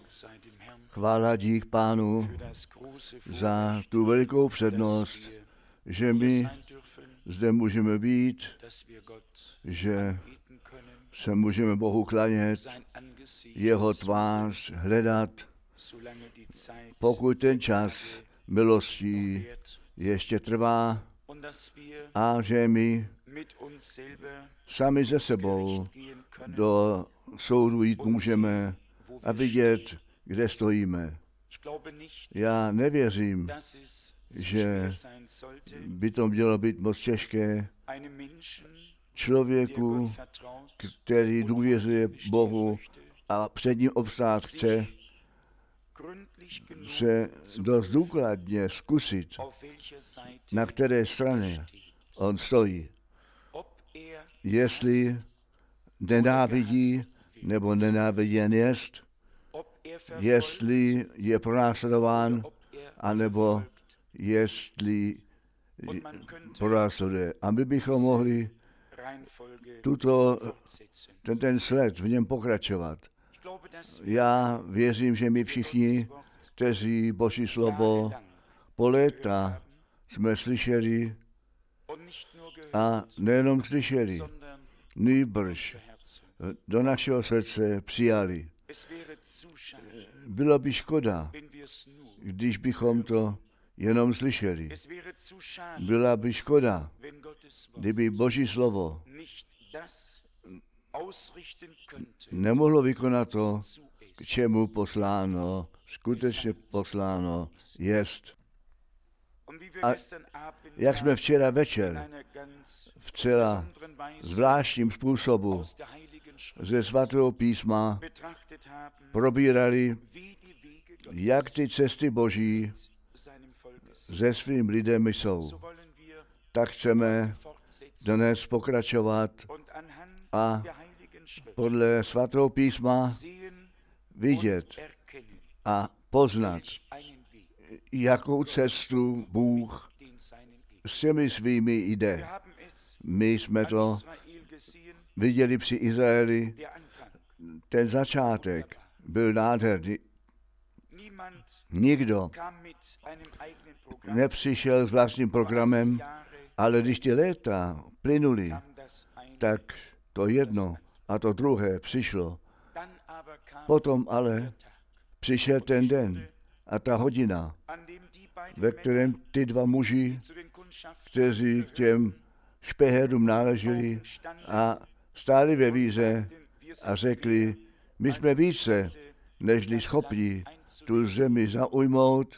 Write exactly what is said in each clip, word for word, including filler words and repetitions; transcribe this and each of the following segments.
Chvála dík Pánu za tu velikou přednost, že my zde můžeme být, že se můžeme Bohu klanět, jeho tvář hledat, pokud ten čas milostí ještě trvá, a že my sami ze sebou do soudu jít můžeme a vidět, kde stojíme. Já nevěřím, že by to mělo být moc těžké člověku, který důvěřuje Bohu a před ním obstát chce, se dost důkladně zkusit, na které straně on stojí. Jestli nenávidí nebo nenáviděn jest, jestli je pronásledován, anebo jestli pronásleduje. A my bychom mohli tuto, ten, ten sled v něm pokračovat. Já věřím, že my všichni, kteří Boží slovo po léta jsme slyšeli, a nejenom slyšeli, nýbrž do našeho srdce přijali. Bylo by škoda, když bychom to jenom slyšeli. Byla by škoda, kdyby Boží slovo nemohlo vykonat to, k čemu posláno, skutečně posláno jest. A jak jsme včera večer v celá zvláštním způsobu ze svatého písma probírali, jak ty cesty Boží se svým lidem jsou, tak chceme dnes pokračovat a podle svatého písma vidět a poznat, jakou cestu Bůh s těmi svými jde. My jsme to viděli při Izraeli, ten začátek byl nádherný. Nikdo nepřišel s vlastním programem, ale když ty léta plynuli, tak to jedno a to druhé přišlo. Potom ale přišel ten den a ta hodina, ve kterém ty dva muži, kteří k těm špeherům náleželi a stáli ve víře a řekli, my jsme více, nežli schopni tu zemi zaujmout.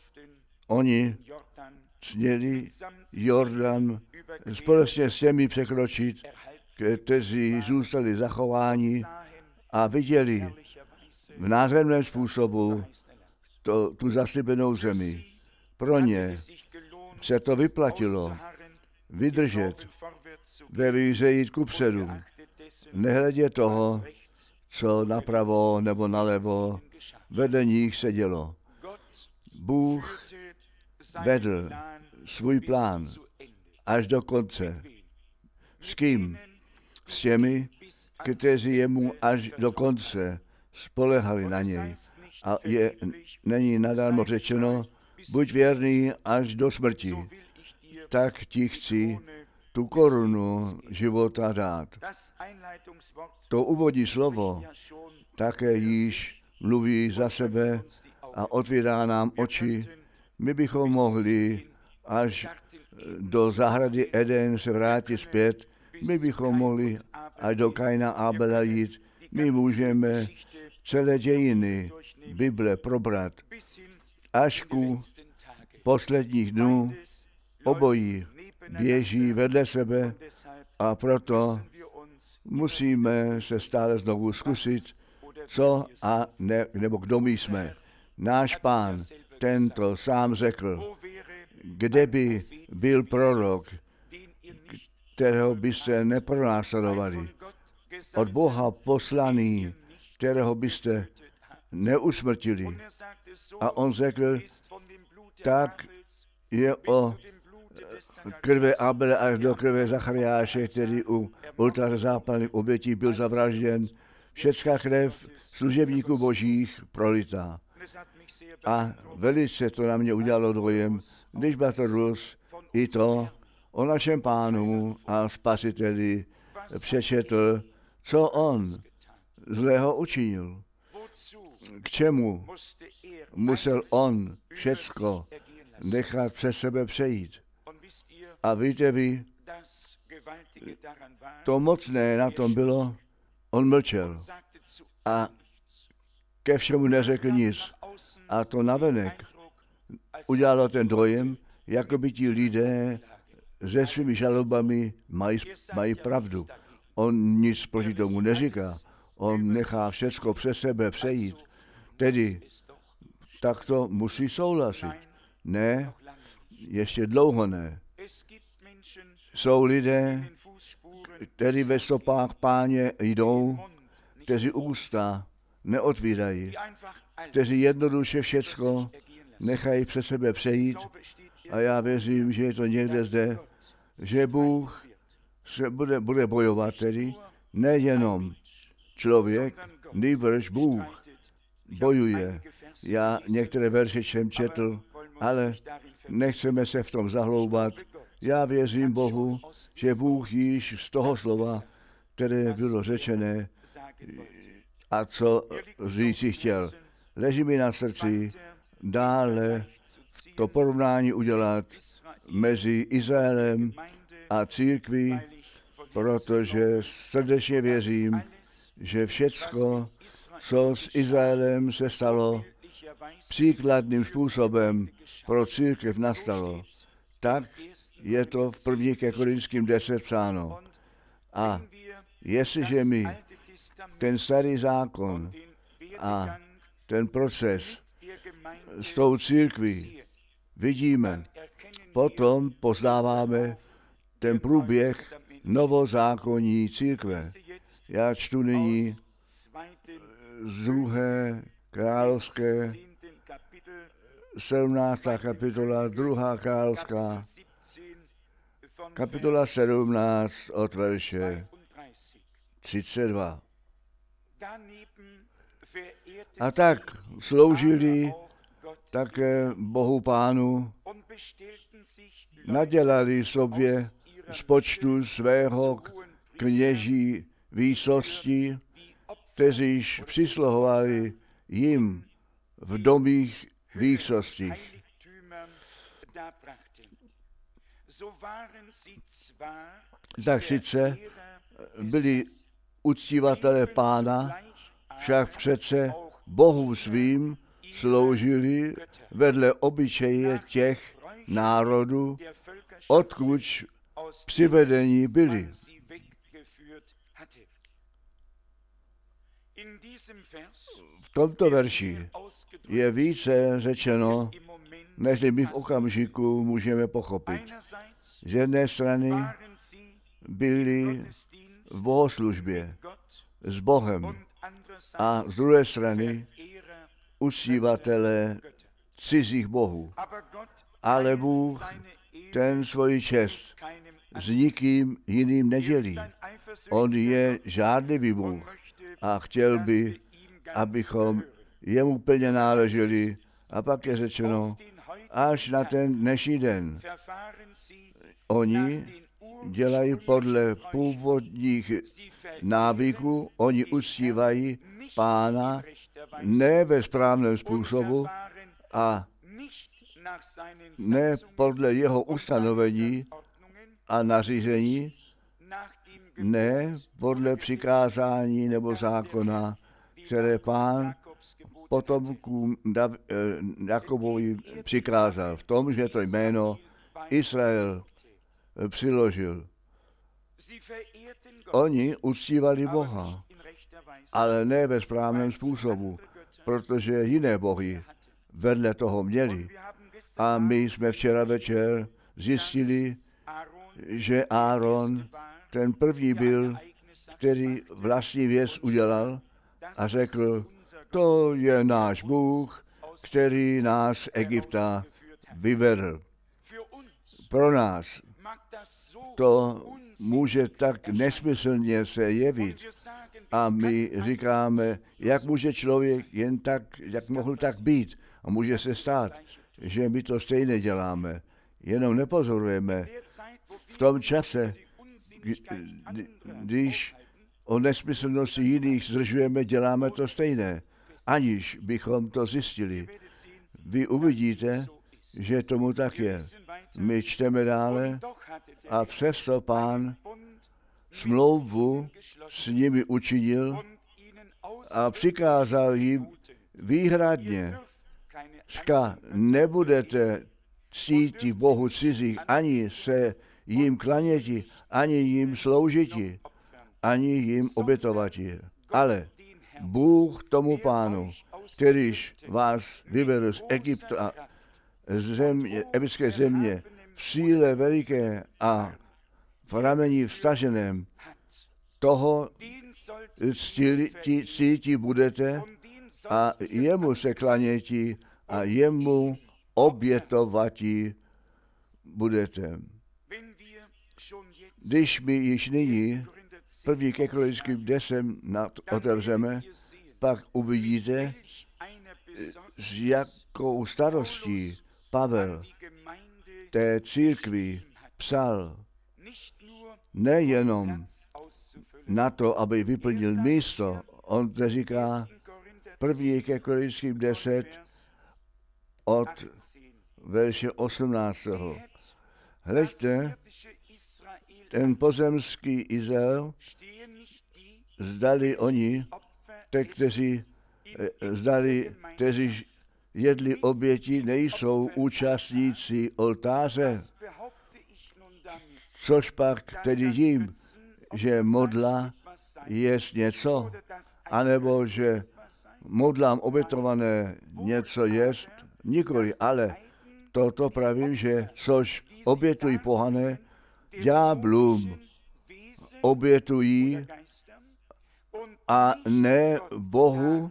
Oni směli Jordan společně s těmi překročit, kteří zůstali zachováni a viděli v nádherném způsobu to, tu zaslíbenou zemi. Pro ně se to vyplatilo vydržet ve víře jít kupředu, nehledě toho, co napravo nebo nalevo vedle nich se dělo. Bůh vedl svůj plán až do konce. S kým? S těmi, kteří jemu až do konce spolehali na něj. A je, není nadarmo řečeno, buď věrný až do smrti, tak ti chci tu korunu života dát. To úvodní slovo také již mluví za sebe a otvírá nám oči. My bychom mohli až do zahrady Eden se vrátit zpět, my bychom mohli až do Kaina a Abela jít. My můžeme celé dějiny Bible probrat až ku posledních dnů. Obojí běží vedle sebe a proto musíme se stále znovu zkusit, co a ne, nebo kdo my jsme. Náš Pán tento sám řekl, kde by byl prorok, kterého byste nepronásledovali, od Boha poslaný, kterého byste neusmrtili. A on řekl, tak je o krve Abele až do krve Zachariáše, který u oltáře zápalných obětí byl zavražděn. všecká krev služebníků božích prolitá. A velice to na mě udělalo dojem, když Bartolus i to o našem Pánu a Spasiteli přečetl, co on zlého učinil. K čemu musel on všecko nechat přes sebe přejít. A víte vy, to mocné na tom bylo, on mlčel a ke všemu neřekl nic. A to navenek udělalo ten dojem, jako by ti lidé se svými žalobami mají, mají pravdu. On nic proti tomu neříká. On nechá všecko přes sebe přejít. Tedy tak to musí souhlasit. Ne, ještě dlouho ne. Jsou lidé, kteří ve stopách Páně jdou, kteří ústa neotvírají, kteří jednoduše všecko nechají přes sebe přejít. A já věřím, že je to někde zde, že Bůh se bude, bude bojovat tedy, nejenom člověk, nýbrž Bůh bojuje. Já některé verše jsem četl, ale nechceme se v tom zahloubat. Já věřím Bohu, že Bůh již z toho slova, které bylo řečené a co říci chtěl, leží mi na srdci dále to porovnání udělat mezi Izraelem a církví, protože srdečně věřím, že všecko, co s Izraelem se stalo, příkladným způsobem pro církev nastalo. Tak je to v první ke Korinským deset psáno. A jestliže my ten starý zákon a ten proces s tou církví vidíme, potom poznáváme ten průběh novozákonní církve. Já čtu nyní z druhé královské sedmnáctá kapitola, druhá královská, kapitola sedmnáct od verše třicet dva. A tak sloužili také Bohu Pánu, nadělali sobě z počtu svého kněží výsosti, kteříž přisluhovali jim v domích výsostích. Tak sice byli uctívatelé Pána, však přece Bohu svým sloužili vedle obyčeje těch národů, odkud přivedení byli. V tomto verši je více řečeno, než my v okamžiku můžeme pochopit. Z jedné strany byli v bohoslužbě s Bohem a z druhé strany uctívatelé cizích bohů. Ale Bůh ten svoji čest s nikým jiným nedělí. On je žádný Bůh a chtěl by, abychom jemu plně náleželi. A pak je řečeno, až na ten dnešní den. Oni dělají podle původních návyků, oni uctívají Pána ne ve správném způsobu a ne podle jeho ustanovení a nařízení, ne podle přikázání nebo zákona, které Pán potomkům Jakobovi přikázal. V tom, že to jméno Izrael přiložil. Oni uctívali Boha, ale ne ve správném způsobu, protože jiné bohy vedle toho měli. A my jsme včera večer zjistili, že Áron ten první byl, který vlastní věc udělal a řekl, to je náš Bůh, který nás z Egypta vyvedl. Pro nás to může tak nesmyslně se jevit. A my říkáme, jak může člověk jen tak, jak mohl tak být. A může se stát, že my to stejně děláme. Jenom nepozorujeme v tom čase, když o nesmyslnosti jiných zdržujeme, děláme to stejné, aniž bychom to zjistili. Vy uvidíte, že tomu tak je. My čteme dále a přesto Pán smlouvu s nimi učinil a přikázal jim výhradně, říká, nebudete cítit Bohu cizích, ani se jim klaněti, ani jim sloužiti, ani jim obětovati. Ale Bůh tomu Pánu, kterýž vás vyvedl z Egypta, země, egyptské země, v síle veliké a v rameni vstaženém, toho cíti budete a jemu se klaněti a jemu obětovati budete. Když my již nyní první ke Korinským deset otevřeme, pak uvidíte, s jakou starostí Pavel té církvi psal nejenom na to, aby vyplnil místo. On to říká první ke Korinským deset od verše osmnáctého. Hleďte, ten pozemský Izrael, zdali oni, te, kteří, zdali, kteří jedli oběti, nejsou účastníci oltáře. Což pak tedy jim, že modla jest něco, anebo že modlám obětované něco jest, nikoli, ale toto pravím, že což obětují pohané, ďáblům obětují a ne Bohu.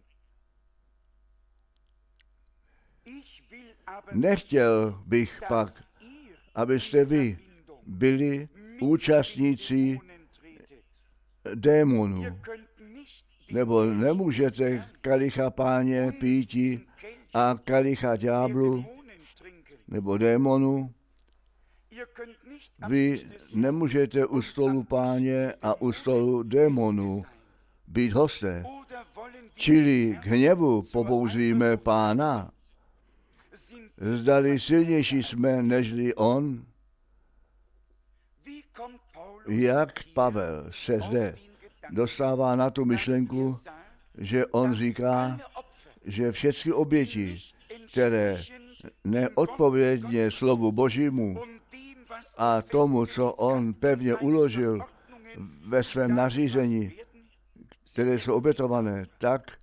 Nechtěl bych pak, abyste vy byli účastníci démonů. Nebo nemůžete kalicha Páně píti a kalicha ďáblu nebo démonů. Vy nemůžete u stolu Páně a u stolu démonů být hosté. Čili k hněvu pobouzíme Pána. Zdali silnější jsme nežli on. Jak Pavel se zde dostává na tu myšlenku, že on říká, že všechny oběti, které neodpovědně slovu Božímu a tomu, co on pevně uložil ve svém nařízení, které jsou obětované, tak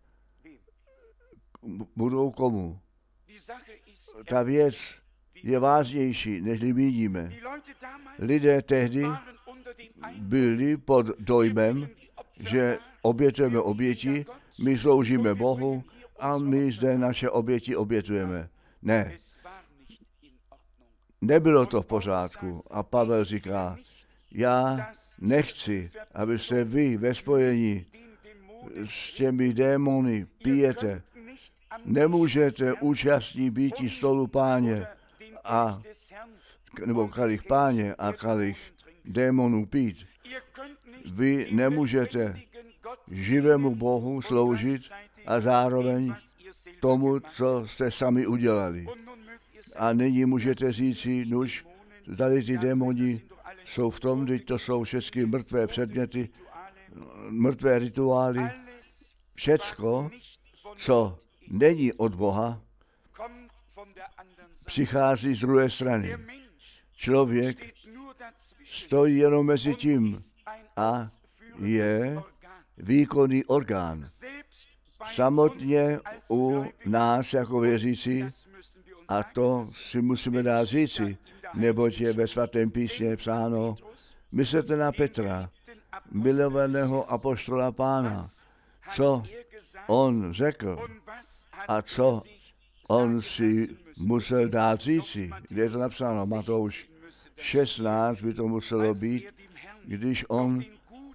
budou komu. Ta věc je vážnější, než vidíme. Lidé tehdy byli pod dojmem, že obětujeme oběti, my sloužíme Bohu a my zde naše oběti obětujeme. Ne. Nebylo to v pořádku. A Pavel říká, já nechci, abyste vy ve spojení s těmi démony pijete. Nemůžete účastní býti stolu Páně a nebo kalich Páně a kalich démonů pít. Vy nemůžete živému Bohu sloužit a zároveň tomu, co jste sami udělali. A nyní můžete říci, nuž, zdali ty démoni jsou v tom, že to jsou všechny mrtvé předměty, mrtvé rituály, všecko, co není od Boha, přichází z druhé strany. Člověk stojí jenom mezi tím a je výkonný orgán. Samotně u nás jako věřící, a to si musíme dát říci, neboť je ve svatém písmě psáno, myslete na Petra, milovaného apoštola Pána, co on řekl a co on si musel dát říci. Kde je to napsáno? Matouš šestnáct by to muselo být, když on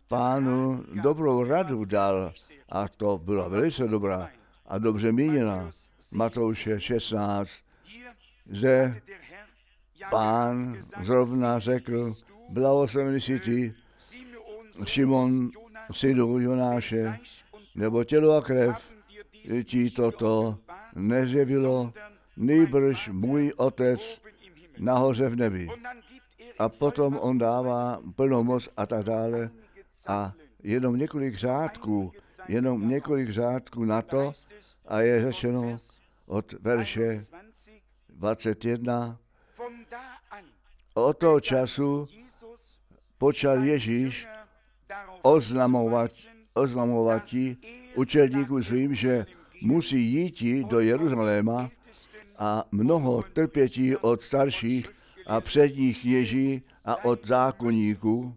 pánu dobrou radu dal a to byla velice dobrá a dobře míněna. Matouše šestnáct, že pán zrovna řekl, blahoslavený jsi ty, Šimon, synu Jonáše, nebo tělo a krev ti toto nezjevilo, nýbrž můj otec nahoře v nebi. A potom on dává plnou moc a tak dále. A jenom několik řádků, jenom několik řádků na to a je řečeno od verše dvacet jedna. Od toho času počal Ježíš oznamovat, oznamovat učedníkům svým, že musí jít do Jeruzaléma a mnoho trpětí od starších a předních kněží a od zákonníků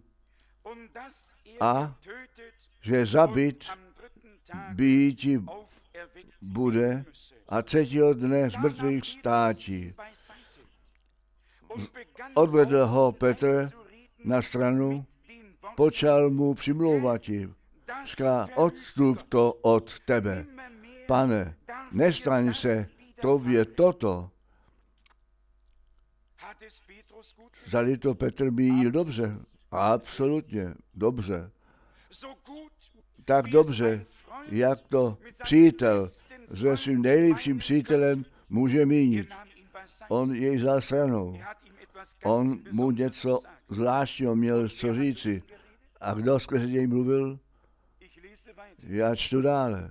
a že zabit býti bude a třetího dne z mrtvých vstátí. Odvedl ho Petr na stranu, počal mu přimlouvat. Říká, odstup to od tebe. Pane, nestaň se tobě toto. Zdali to Petr míjil dobře? Absolutně dobře. Tak dobře, jak to přítel se svým nejlepším přítelem může mínit. On jej vzal stranou. On mu něco zvláštního měl co říci. A kdo skrze něj mluvil? Já čtu dále.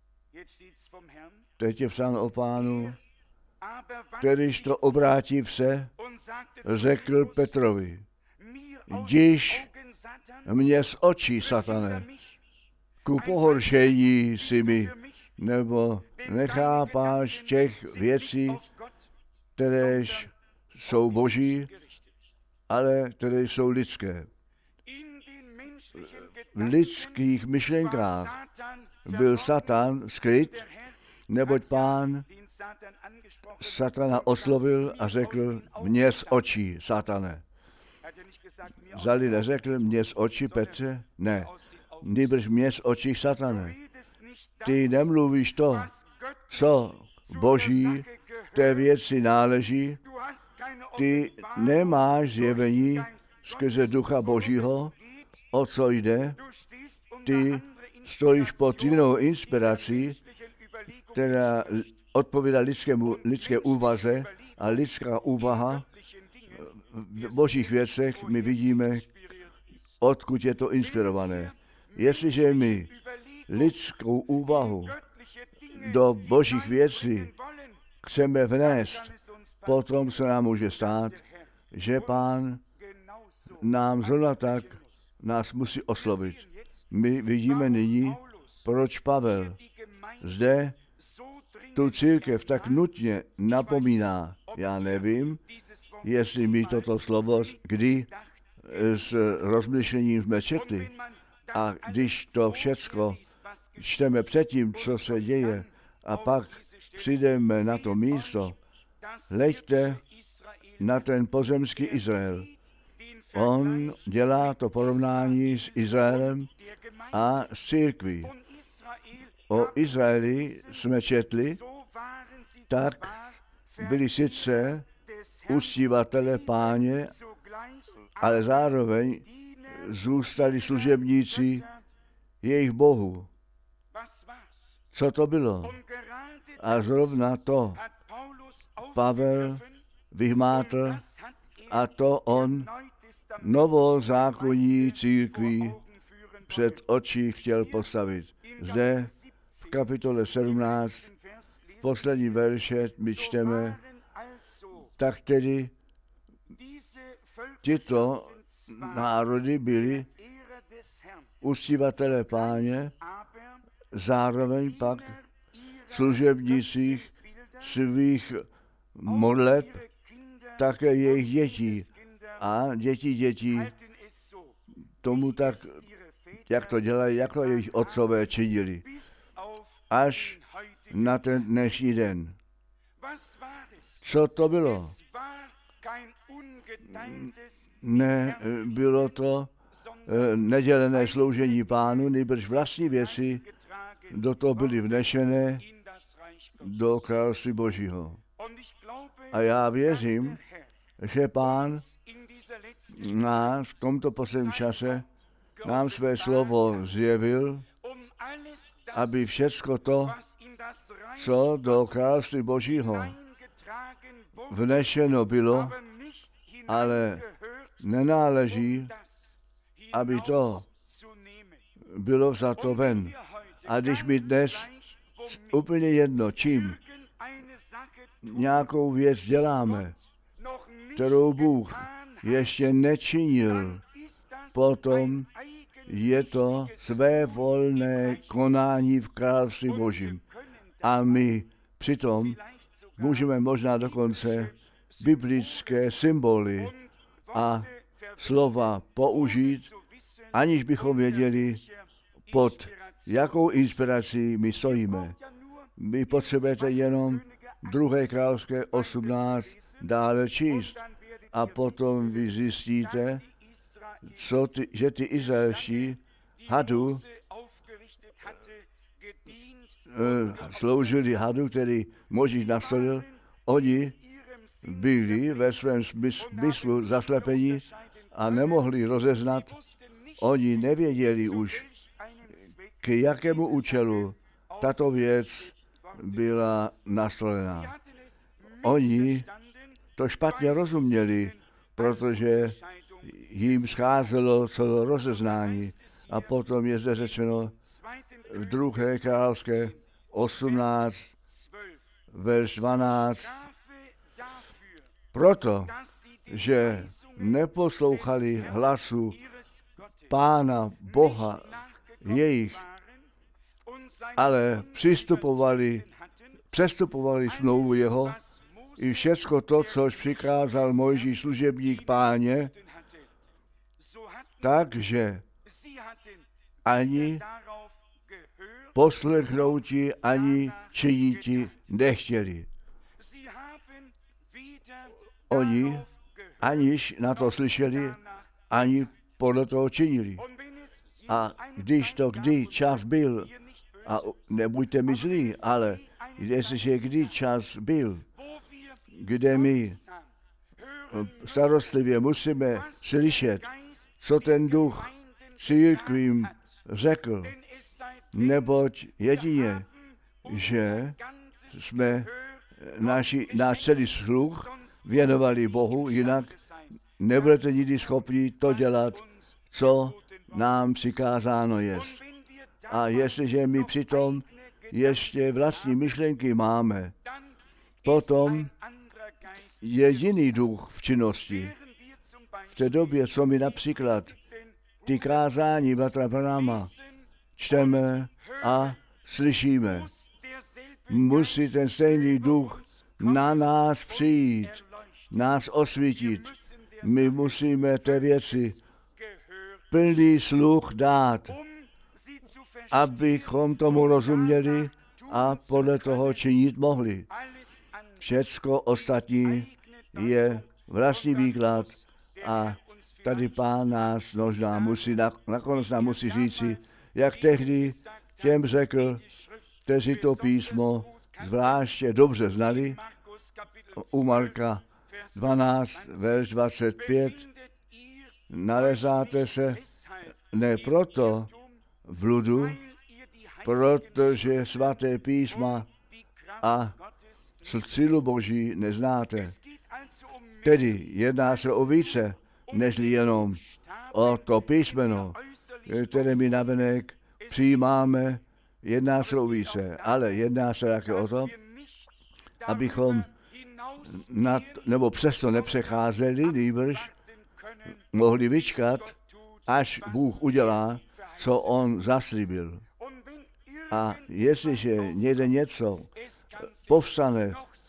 Teď je psáno o pánu, kterýž to obrátiv se, řekl Petrovi, jdiš mě z očí, satane, ku pohoršení si mi, nebo nechápáš těch věcí, kteréž jsou boží, ale které jsou lidské. V lidských myšlenkách byl Satan skryt, neboť pán Satana oslovil a řekl, mě z očí, Satane. Zdali neřekl, mě z očí, Petře? Ne. Nýbrž mě z očí, Satane. Ty nemluvíš to, co boží té věci náleží. Ty nemáš zjevení skrze ducha božího, o co jde. Ty stojíš pod jinou inspirací, která odpovídá lidskému, lidské úvaze a lidská úvaha v božích věcech my vidíme, odkud je to inspirované. Jestliže my lidskou úvahu do božích věcí chceme vnést, potom se nám může stát, že pán nám zrovna tak nás musí oslovit. My vidíme nyní, proč Pavel zde tu církev tak nutně napomíná. Já nevím, jestli my toto slovo kdy s rozmyšlením jsme četli. A když to všecko čteme předtím, co se děje, a pak přijdeme na to místo, hleďte na ten pozemský Izrael. On dělá to porovnání s Izraelem a s církví. O Izraeli jsme četli, tak byli sice uctívatele Páně, ale zároveň zůstali služebníci jejich bohu. Co to bylo? A zrovna to Pavel vyhmátl a to on novozákonní církví před oči chtěl postavit. Zde v kapitole sedmnáct, v poslední verše my čteme, tak tedy tyto národy byly uctívatelé Páně, zároveň pak služebnících svých modleb, také jejich dětí a děti dětí tomu tak, jak to dělají, jako jejich otcové činili, až na ten dnešní den. Co to bylo? Ne, bylo to e, nedělené sloužení Pánu, nýbrž vlastní věci do toho byly vnešené do království Božího. A já věřím, že Pán nás v tomto posledním čase nám své slovo zjevil, aby všecko to, co do království Božího vnešeno bylo, ale nenáleží, aby to bylo vzato ven. A když mi dnes úplně jedno, čím nějakou věc děláme, kterou Bůh ještě nečinil, potom je to své volné konání v království Božím. A my přitom můžeme možná dokonce biblické symboly a slova použít, aniž bychom věděli, pod jakou inspirací my stojíme. Vy potřebujete jenom druhé královské osmnáct dále číst a potom vy zjistíte, co ty, že ty izraelští hadu e, sloužili hadu, který Mojžíš nastolil. Oni byli ve svém smyslu zaslepení a nemohli rozeznat. Oni nevěděli už, k jakému účelu tato věc byla nastolená. Oni to špatně rozuměli, protože jim scházelo celé rozeznání. A potom je zde řečeno v druhé královské osmnáct, verš dvanáct. Proto, že neposlouchali hlasu Pána Boha jejich, ale přistupovali, přestupovali smlouvu jeho i všecko to, což přikázal Mojžíš služebník Páně, takže ani poslechnouti, ani činiti nechtěli. Oni aniž na to slyšeli, ani podle toho činili. A když to kdy čas byl, a nebuďte mi zlí, ale jestliže kdy čas byl, kde my starostlivě musíme slyšet, co ten duch církvím řekl, neboť jedině, že jsme naši, náš celý sluch věnovali Bohu, jinak nebudete nikdy schopni to dělat, co nám přikázáno je. A jestliže my přitom ještě vlastní myšlenky máme, potom je jiný duch v činnosti. V té době, co my například ty kázání bratra Branhama čteme a slyšíme, musí ten stejný duch na nás přijít, nás osvítit. My musíme té věci plný sluch dát, abychom tomu rozuměli a podle toho činit mohli. Všecko ostatní je vlastní výklad a tady Pán nás možná musí, nakonec nám musí říci, jak tehdy těm řekl, kteří to písmo zvláště dobře znali, u Marka dvanáct, verš dvacet pět, nalezáte se ne proto v bludu, protože svaté písma a sílu Boží neznáte. Tedy jedná se o více, nežli jenom o to písmeno, které my navenek přijímáme, jedná se o více, ale jedná se také o to, abychom nad, nebo přesto nepřecházeli, nýbrž mohli vyčkat, až Bůh udělá, co on zaslíbil. A jestliže někde něco povstane,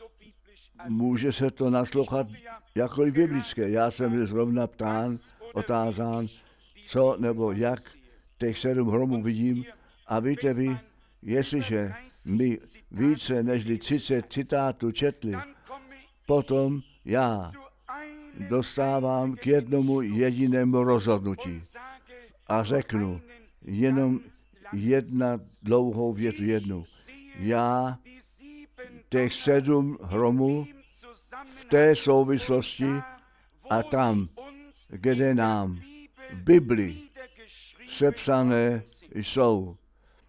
může se to naslouchat jakkoliv biblické. Já jsem byl zrovna ptán, otázán, co nebo jak těch sedm hromů vidím. A víte vy, jestliže my více než třicet citátů četli, potom já dostávám k jednomu jedinému rozhodnutí. a řeknu jenom jedna dlouhou větu, jednu. Já těch sedm hromů v té souvislosti a tam, kde nám v Bibli sepsané jsou.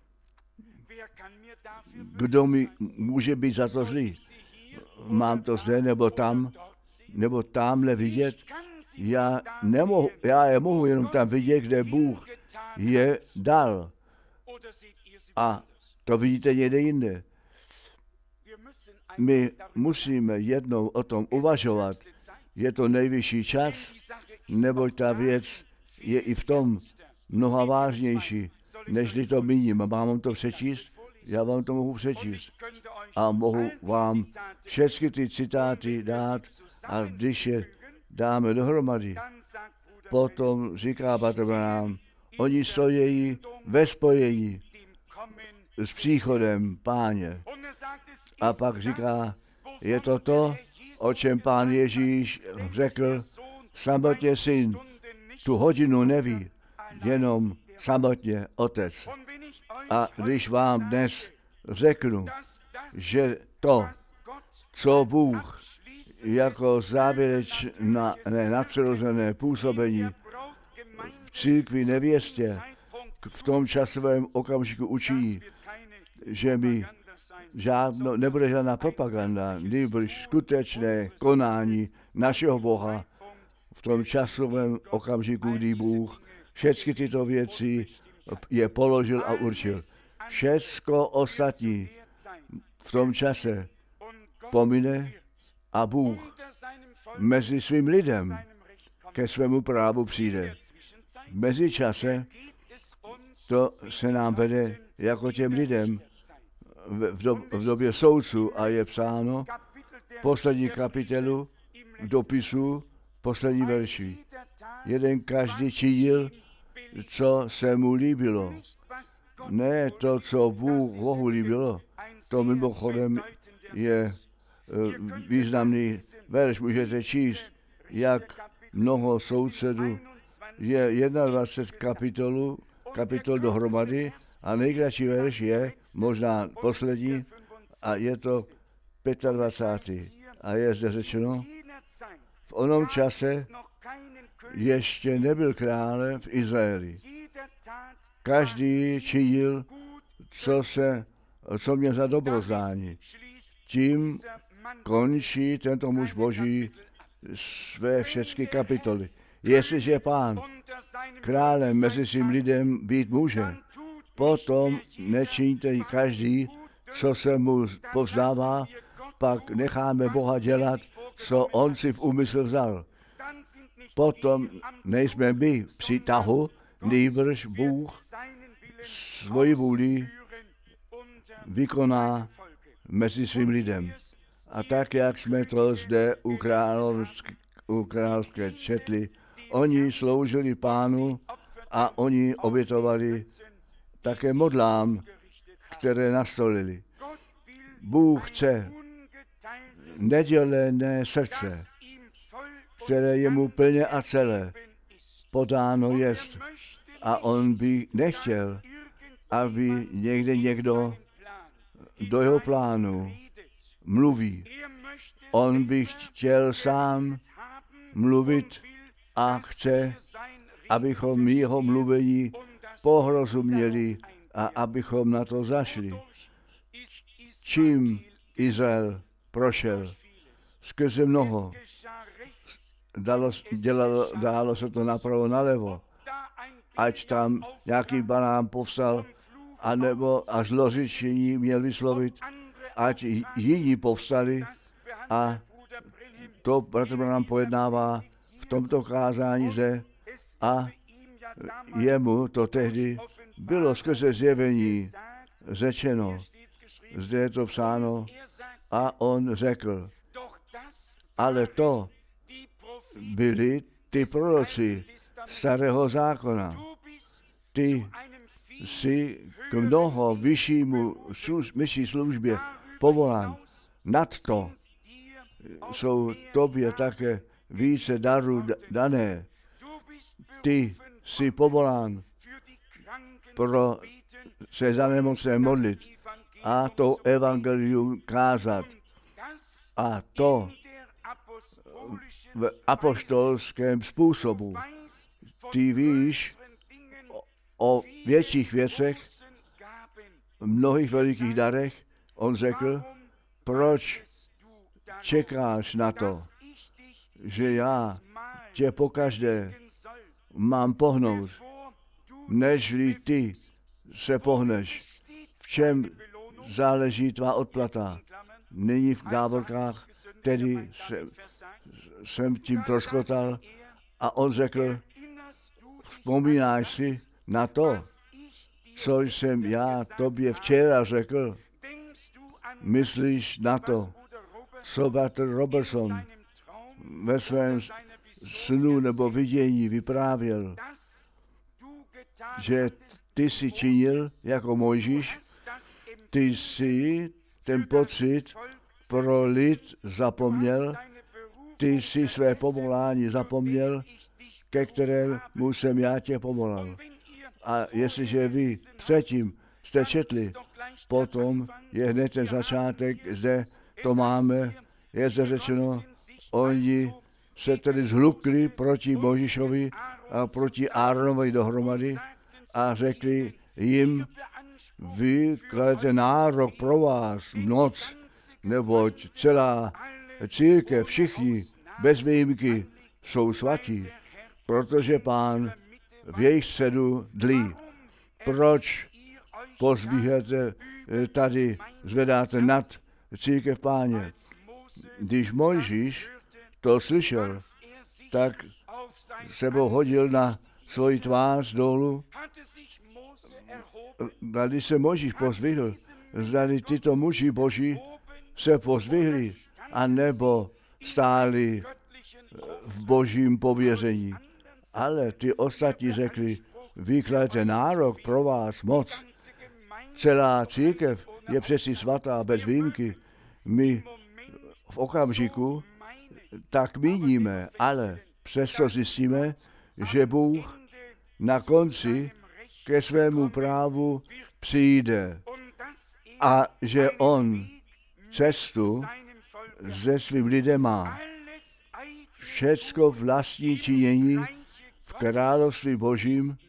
Kdo mi může být za to zlý? Mám to zde nebo tam, nebo tamhle vidět? Já, nemohu, já je mohu jenom tam vidět, kde Bůh je dal. A to vidíte někde jinde. My musíme jednou o tom uvažovat. Je to nejvyšší čas, neboť ta věc je i v tom mnoha vážnější, nežli to míním. Mám to přečíst? Já vám to mohu přečíst. A mohu vám všechny ty citáty dát a když je dáme dohromady, potom říká Bratr Branham, oni stojí ve spojení s příchodem Páně. A pak říká, je to to, o čem Pán Ježíš řekl, samotně syn tu hodinu neví, jenom samotně otec. A když vám dnes řeknu, že to, co Bůh jako závěrečné nadpřirozené působení v církvi nevěstě v tom časovém okamžiku učí, že mi žádno, nebude žádná propaganda, nýbrž skutečné konání našeho Boha v tom časovém okamžiku, kdy Bůh všechny tyto věci je položil a určil. Všecko ostatní v tom čase pomine a Bůh mezi svým lidem ke svému právu přijde. V mezičase to se nám vede jako těm lidem v, dob, v době soudců a je psáno v poslední kapitolu dopisu, poslední verši. Jeden každý činil, co se mu líbilo. Ne to, co Bůh Bohu líbilo. To mimochodem je významný verš, můžete číst, jak mnoho soudců je dvacet jedna kapitolů, kapitol dohromady a nejkratší verš je možná poslední a je to dvacátý pátý A je zde řečeno, v onom čase ještě nebyl král v Izraeli. Každý činil, co se, co mě za dobrozdání. Tím končí tento muž Boží své všechny kapitoly. Jestliže Pán králem mezi svým lidem být může, potom nečiňte každý, co se mu povzdává, pak necháme Boha dělat, co on si v úmysl vzal. Potom nejsme my při tahu, nýbrž Bůh svoji vůli vykoná mezi svým lidem. A tak, jak jsme to zde u, královsk, u královské četli, oni sloužili Pánu a oni obětovali také modlám, které nastolili. Bůh chce nedělené srdce, které jemu plně a celé podáno jest. A on by nechtěl, aby někde někdo do jeho plánu mluví. On by chtěl sám mluvit a chce, abychom jeho mluvení pohrozuměli a abychom na to zašli. Čím Izrael prošel? Skrze mnoho. Dalo, dělalo, dálo se to napravo nalevo. Ať tam nějaký banán povstal, anebo a zlořičení měl vyslovit, ať jiní povstali a to bratr nám pojednává v tomto kázání zde a jemu to tehdy bylo skrze zjevení řečeno. Zde je to psáno a on řekl, ale to byli ty proroci starého zákona. Ty jsi k mnoho vyššímu vyšší službě povolán. Nad to jsou tobě také více darů dané. Ty jsi povolán pro se za nemocné modlit a to evangelium kázat. A to v apoštolském způsobu. Ty víš o, o větších věcech, mnohých velikých darech. On řekl, proč čekáš na to, že já tě pokaždé mám pohnout, nežli ty se pohneš. V čem záleží tvá odplata? Nyní v gávorkách, tedy jsem, jsem tím troskotal a on řekl, vzpomínáš si na to, co jsem já tobě včera řekl? Myslíš na to, co bratr Robertson ve svém snu nebo vidění vyprávěl, že ty jsi činil jako Mojžíš, ty jsi ten pocit pro lid zapomněl, ty jsi své povolání zapomněl, ke kterému jsem já tě povolal. A jestliže vy předtím jste četli, potom je hned ten začátek, zde to máme, je zde řečeno, oni se tedy zhlukli proti Mojžíšovi a proti Áronovi dohromady a řekli jim, vy kladete nárok pro vás noc, neboť celá církev, všichni bez výjimky jsou svatí, protože Pán v jejich středu dlí. Proč pozvíháte tady, zvedáte nad církev Páně? Když Mojžíš to slyšel, tak sebou hodil na svoji tvář dolů. Když se Mojžíš pozvihl, zdali tyto muži boží se pozvihli, anebo stáli v božím pověření. Ale ty ostatní řekli, vy kladete nárok pro vás moc. Celá církev je přeci svatá bez výjimky. My v okamžiku tak míníme, ale přesto zjistíme, že Bůh na konci ke svému právu přijde a že on cestu se svým lidem má. Všecko vlastní činění v království božím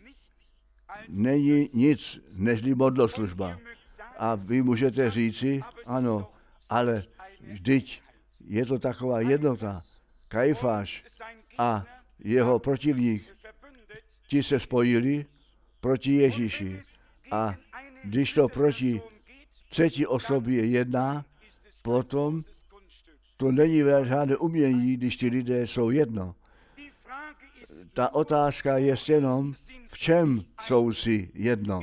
není nic nežli modloslužba. A vy můžete říci, ano, ale vždyť je to taková jednota. Kajfáš a jeho protivník, ti se spojili proti Ježíši. A když to proti třetí osobě jedná, potom to není žádné umění, když ti lidé jsou jedno. Ta otázka je jenom, v čem jsou si jedno.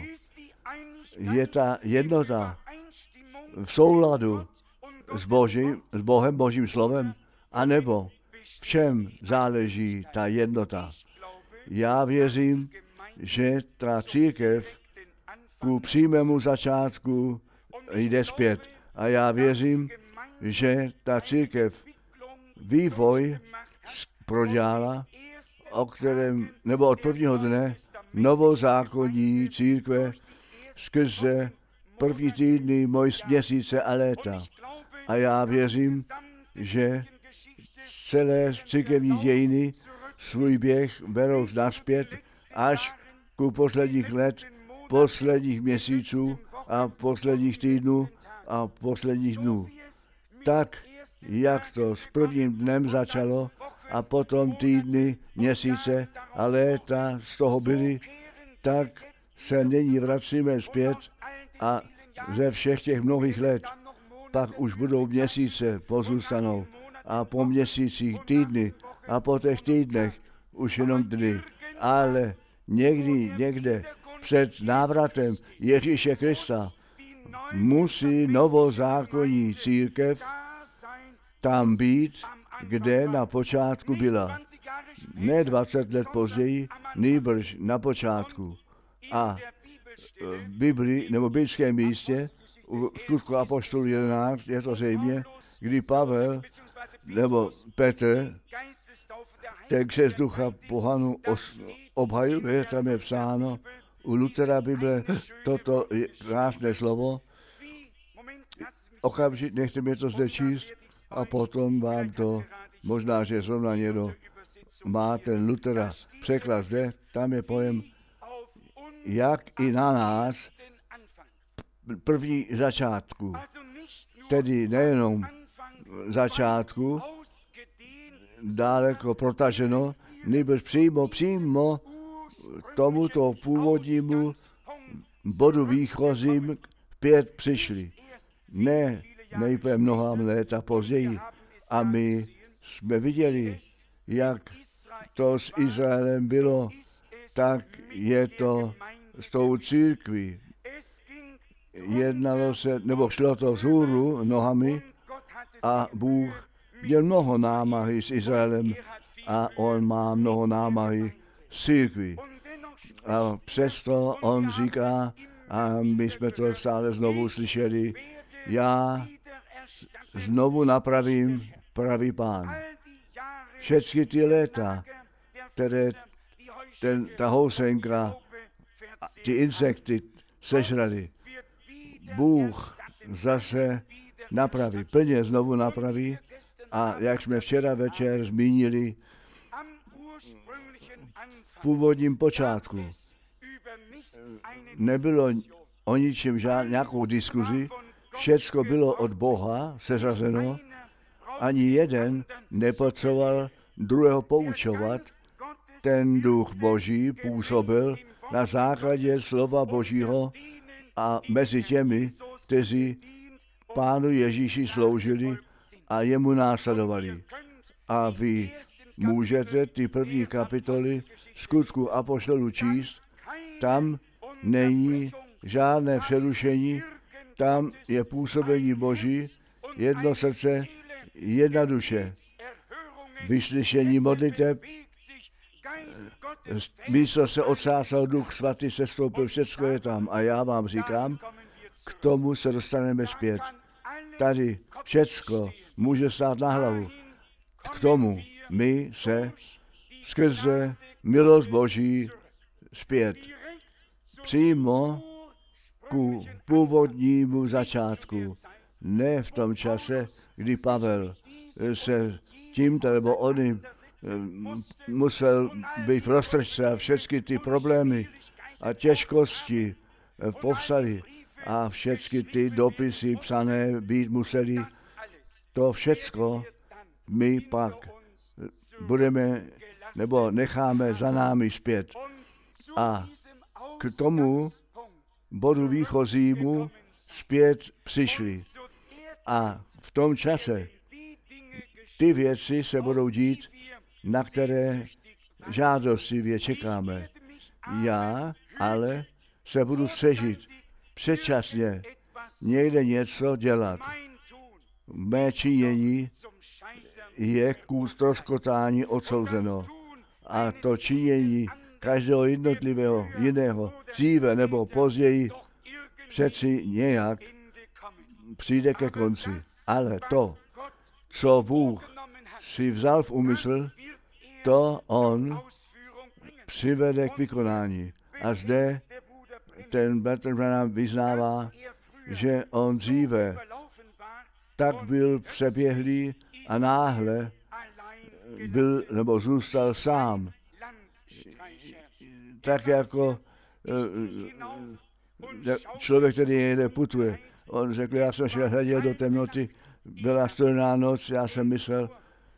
Je ta jednota v souladu s, Božím, s Bohem, Božím slovem, anebo v čem záleží ta jednota. Já věřím, že ta církev ku přímému začátku jde zpět. A já věřím, že ta církev vývoj prodělala, o kterém, nebo od prvního dne, novozákonní církve skrze první týdny, moj měsíce a léta. A já věřím, že celé církevní dějiny svůj běh berou nazpět až ku posledních let, posledních měsíců a posledních týdnů a posledních dnů. Tak, jak to s prvním dnem začalo a potom týdny, měsíce a léta z toho byly, tak se nyní vracíme zpět a ze všech těch mnohých let pak už budou měsíce, pozůstanou a po měsících týdny a po těch týdnech už jenom dny. Ale někdy, někde před návratem Ježíše Krista musí novozákonní církev tam být, kde na počátku byla. Ne dvacet let později, nýbrž na počátku. A v Biblii, nebo v biblickém místě, u skutku apoštolů jedenáct, je to zřejmě, kdy Pavel, nebo Petr, ten křest ducha pohanu os, obhajuje, tam je psáno u Luthera Bible toto krásné slovo. Okamžitě nechte mě to zde číst a potom vám to, možná, že zrovna někdo má ten Luthera překlad zde, tam je pojem, jak i na nás první začátku, tedy nejenom začátku, daleko protaženo, nebož přímo, přímo tomuto původnímu bodu výchozím pět přišli. Ne nejprve mnoha léta později. A my jsme viděli, jak to s Izraelem bylo, tak je to s tou církví. Jednalo se, nebo šlo to vzhůru nohami a Bůh měl mnoho námahy s Izraelem a on má mnoho námahy s církví. A přesto on říká, a my jsme to stále znovu slyšeli, já znovu napravím pravý Pán. Všechny ty léta, které ten, ta housenka, ty insekty sežrali, Bůh zase napraví, plně znovu napraví a jak jsme včera večer zmínili, v původním počátku nebylo o ničem žádnou nějakou diskuzi, všecko bylo od Boha seřazeno, ani jeden nepotřeboval druhého poučovat, ten duch Boží působil na základě slova Božího a mezi těmi, kteří Pánu Ježíši sloužili a jemu následovali. A vy můžete ty první kapitoly Skutku apoštolů číst, tam není žádné přerušení, tam je působení Boží, jedno srdce, jedna duše. Vyslyšení modliteb, místo se otřásal Duch Svatý, se stoupil, všecko je tam. A já vám říkám, k tomu se dostaneme zpět. Tady všecko může stát na hlavu. K tomu my se skrze milost Boží zpět. Přímo ku původnímu začátku. Ne v tom čase, kdy Pavel se tímto nebo onym musel být v roztržce a všechny ty problémy a těžkosti povstaly a všechny ty dopisy psané být museli. To všecko my pak budeme nebo necháme za námi zpět. A k tomu bodu výchozímu zpět přišli. A v tom čase ty věci se budou dít, na které žádostivě čekáme. Já ale se budu snažit předčasně někde něco dělat. Mé činění je k ztroskotání odsouzeno. A to činění každého jednotlivého jiného dříve nebo později přeci nějak přijde ke konci. Ale to, co Bůh si vzal v úmysl, to on přivede k vykonání. A zde ten bratr Branham vyznává, že on dříve tak byl přeběhlý a náhle byl nebo zůstal sám. Tak jako člověk, který někde putuje. On řekl, já jsem šel hleděl do temnoty, byla studená noc, já jsem myslel,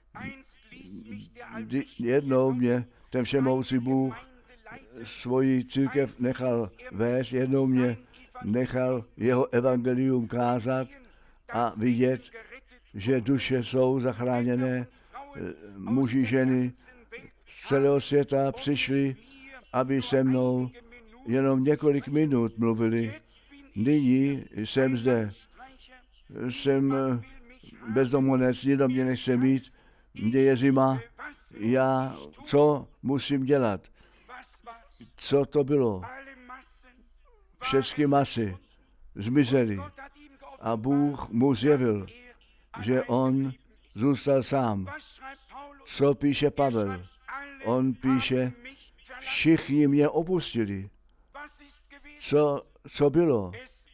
jednou mě ten všemohoucí Bůh svoji církev nechal vést, jednou mě nechal jeho evangelium kázat a vidět, že duše jsou zachráněné, muži, ženy z celého světa přišli, aby se mnou jenom několik minut mluvili. Nyní jsem zde, jsem bezdomovec, nikdo mě nechce mít, mě je zima, já co musím dělat? Co to bylo? Všechny masy zmizely a Bůh mu zjevil, že on zůstal sám. co píše Pavel. On píše, všichni mě opustili. Co, co bylo?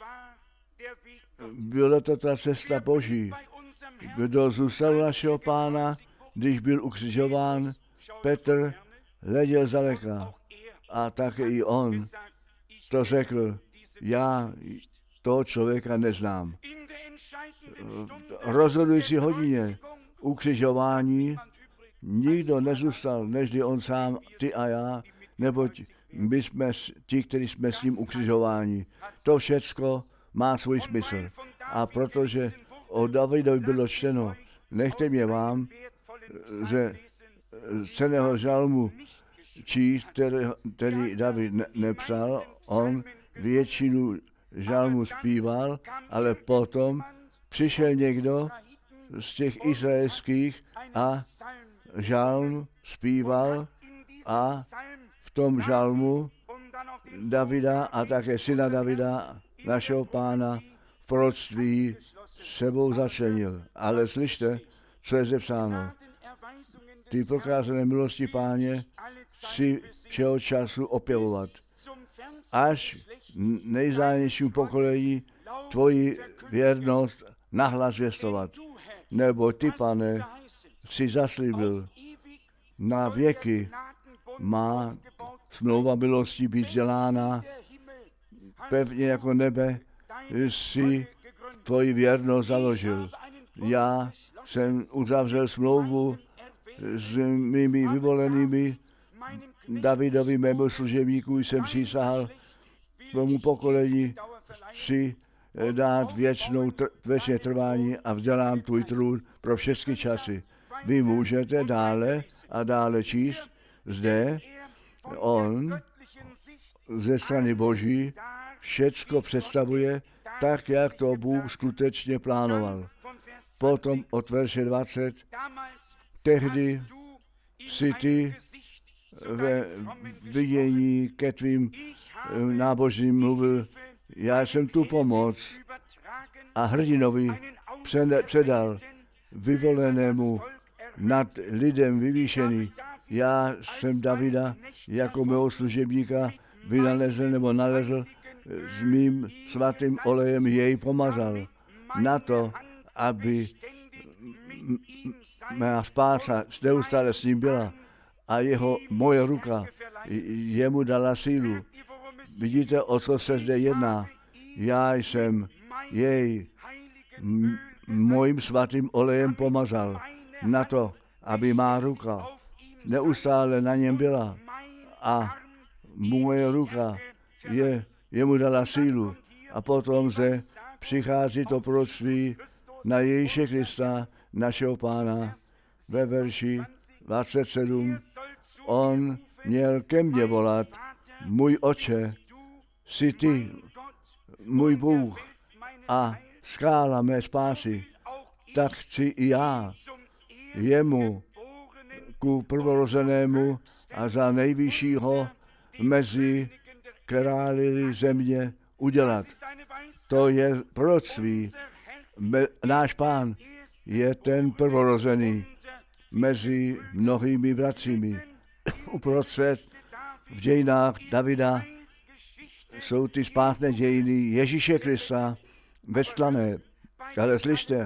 Byla to ta cesta Boží. Kdo zůstal našeho Pána, když byl ukřižován, Petr hleděl zdaleka. A také i on to řekl, já toho člověka neznám. V rozhodující hodině ukřižování nikdo nezůstal, nežli on sám, ty a já, neboť my jsme ti, kteří jsme s ním ukřižováni. To všecko má svůj smysl. A protože o Davidovi bylo čteno, nechte mě vám ze cenného žalmu číst, který, který David ne, nepsal, on většinu žalmu zpíval, ale potom přišel někdo z těch izraelských a žalm zpíval a v tom žalmu Davida a také syna Davida, našeho Pána, v proroctví sebou začlenil. Ale slyšte, co je zepsáno. Ty prokázané milosti, Páně, si všeho času opěvovat. Až nejzájemnějšímu pokolení tvoji věrnost nahlas zvěstovat. Nebo ty, Pane, si zaslíbil, na věky má smlouva milosti být vzdělána, pevně jako nebe si tvoji věrnost založil. Já jsem uzavřel smlouvu s mými vyvolenými, Davidovi, mému služebníku, jsem přísahal tomu pokolení si dát věčnou, věčné trvání a vzdělám tvůj trůn pro všechny časy. Vy můžete dále a dále číst zde, on ze strany Boží všecko představuje tak, jak to Bůh skutečně plánoval. Potom od verše dvacet, tehdy si ty ve vidění ke tvým nábožným mluvil, já jsem tu pomoc a hrdinovi předal vyvolenému nad lidem vyvýšený. Já jsem Davida jako mého služebníka vynalezl nebo nalezl, s mým svatým olejem jej pomazal na to, aby má spása neustále s ním byla a jeho, moje ruka jemu dala sílu. Vidíte, o co se zde jedná? Já jsem jej m- mojím svatým olejem pomazal na to, aby má ruka neustále na něm byla a moje ruka je, jemu dala sílu. A potom zde přichází to proroctví na Ježíše Krista, našeho Pána, ve verši dvacet sedm. On měl ke mně volat, můj Otče, jsi ty, můj Bůh a skála mé spásy, tak chci i já jemu, ku prvorozenému a za nejvyššího mezi králi země udělat. To je proroctví. Náš Pán je ten prvorozený mezi mnohými bratřími. Uprostřed v dějinách Davida jsou ty spásné dějiny Ježíše Krista vestlané. Ale slyšte,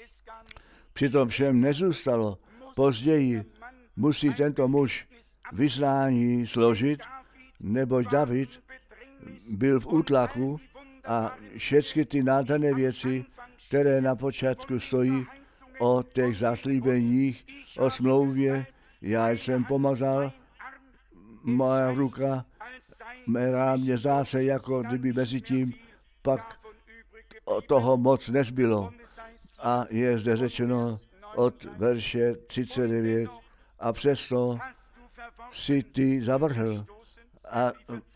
přitom všem nezůstalo. Později musí tento muž vyznání složit, neboť David byl v útlaku a všechny ty nádherné věci, které na počátku stojí o těch zaslíbeních, o smlouvě, já jsem pomazal, moja ruka, mé rámě zdá se, jako kdyby mezi tím pak toho moc nezbylo. A je zde řečeno od verše třicet devět, a přesto si ty zavrhl a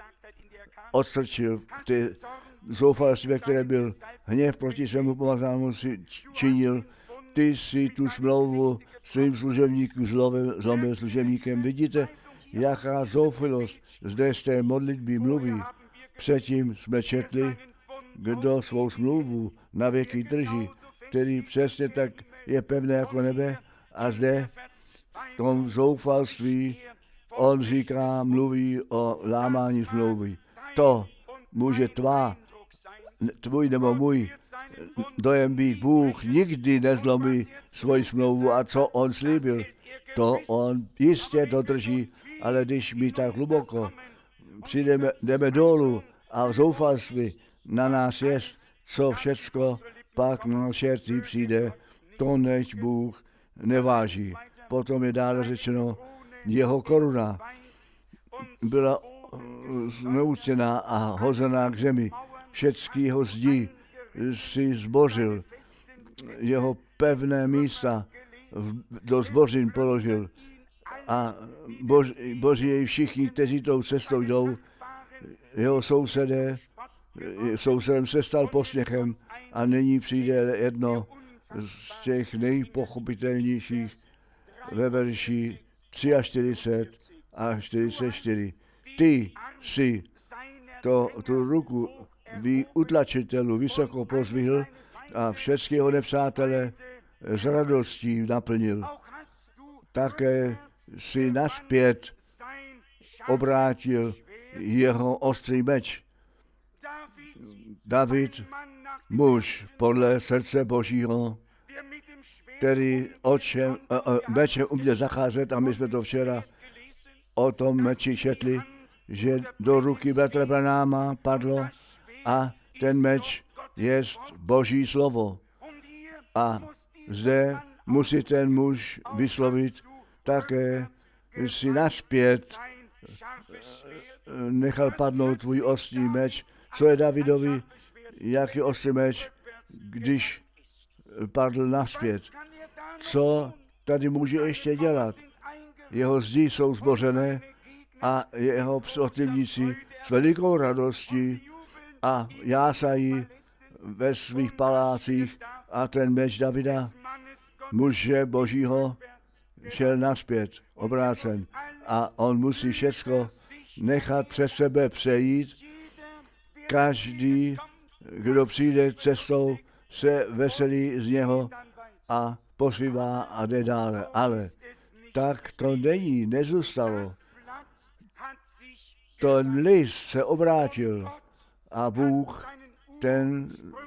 odstrčil ty zoufalství, ve které byl hněv proti svému pomazanému si činil. Ty si tu smlouvu svým služebníkům zlomil služebníkem. Vidíte, jaká zoufalost zde z té modlitby mluví. Předtím jsme četli, kdo svou smlouvu na věky drží, který přesně tak je pevné jako nebe. A zde v tom zoufalství on říká, mluví o lámání smlouvy. To může tvá, tvůj nebo můj dojem být. Bůh nikdy nezlomí svoji smlouvu a co on slíbil, to on jistě dodrží, ale když my tak hluboko přijdeme, jdeme dolů a v zoufalství na nás je, co všecko pak na šerci přijde, to než Bůh neváží. Potom je dále řečeno, jeho koruna byla zneuctěná a hozená k zemi. Všecky jeho zdí si zbořil, jeho pevné místa do zbořin položil a bož, boží jej všichni, kteří tou cestou jdou, jeho sousedé, sousedem se stal posměchem a nyní přijde jedno z těch nejpochopitelnějších ve verši čtyřicet tři a čtyřicet čtyři. Ty si to, tu ruku vý utlačitelů vysoko pozvihl a všechny jeho nepřátele s radostí naplnil. Také si naspět obrátil jeho ostrý meč. David, muž podle srdce Božího, který očem, a, a, mečem uměl zacházet, a my jsme to včera o tom meči četli, že do ruky bratra Branáma padlo a ten meč je Boží slovo. A zde musí ten muž vyslovit také si naspět nechal padnout tvůj ostrý meč. Co je Davidovi, jaký ostrý meč, když padl naspět? Co tady může ještě dělat? Jeho zdi jsou zbořené a jeho protivníci s velikou radostí a jásají ve svých palácích a ten meč Davida, muže Božího, šel naspět, obrácen a on musí všecko nechat přes sebe přejít. Každý, kdo přijde cestou, se veselí z něho a posvívá a jde dále. Ale tak to není, nezůstalo. Ten list se obrátil a Bůh ten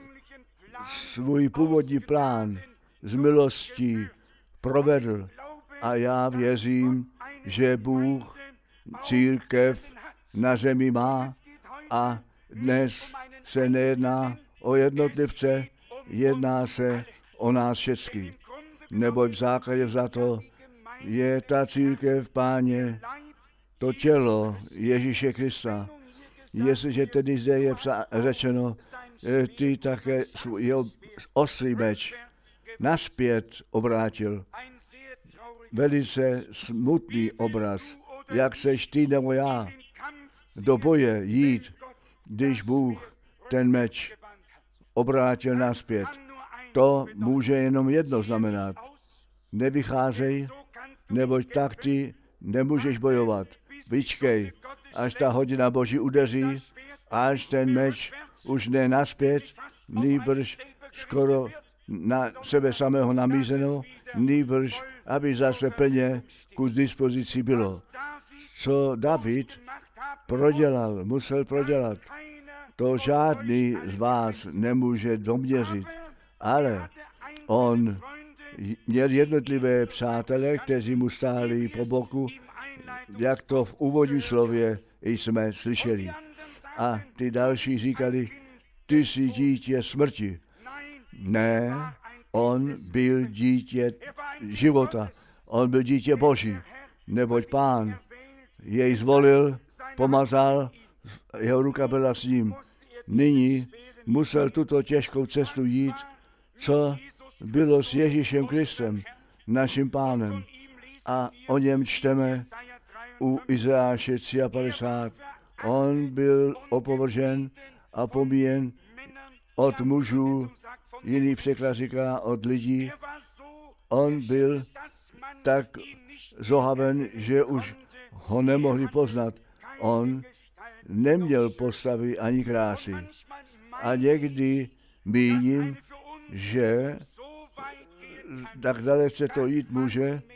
svůj původní plán z milostí provedl. A já věřím, že Bůh církev na zemi má a dnes se nejedná o jednotlivce, jedná se o nás všechny. Neboť v základě vzato je ta církev Páně, to tělo Ježíše Krista. Jestliže tedy zde je řečeno, ty také svůj ostrý meč naspět obrátil. Velice smutný obraz, jak seš ty nebo já do boje jít, když Bůh ten meč obrátil naspět. To může jenom jedno znamenat. Nevycházej, neboť tak ty nemůžeš bojovat. Vyčkej, až ta hodina Boží udeří, až ten meč už ne naspět, nýbrž skoro na sebe samého namířeno, nýbrž, aby zase plně ku dispozici bylo. Co David prodělal, musel prodělat, to žádný z vás nemůže doměřit, ale on měl jednotlivé přátelé, kteří mu stáli po boku, jak to v úvodním slově jsme slyšeli. A ty další říkali, ty jsi dítě smrti. Ne, on byl dítě života, on byl dítě Boží, neboť Pán jej zvolil, pomazal, jeho ruka byla s ním. Nyní musel tuto těžkou cestu jít, co bylo s Ježíšem Kristem, naším Pánem. A o něm čteme u Izajáše padesát tři. On byl opovržen a pomíjen od mužů, jiný překlad říká od lidí. On byl tak zohaven, že už ho nemohli poznat. On neměl postavy ani krásy. A někdy míním, že tak dalece to jít může,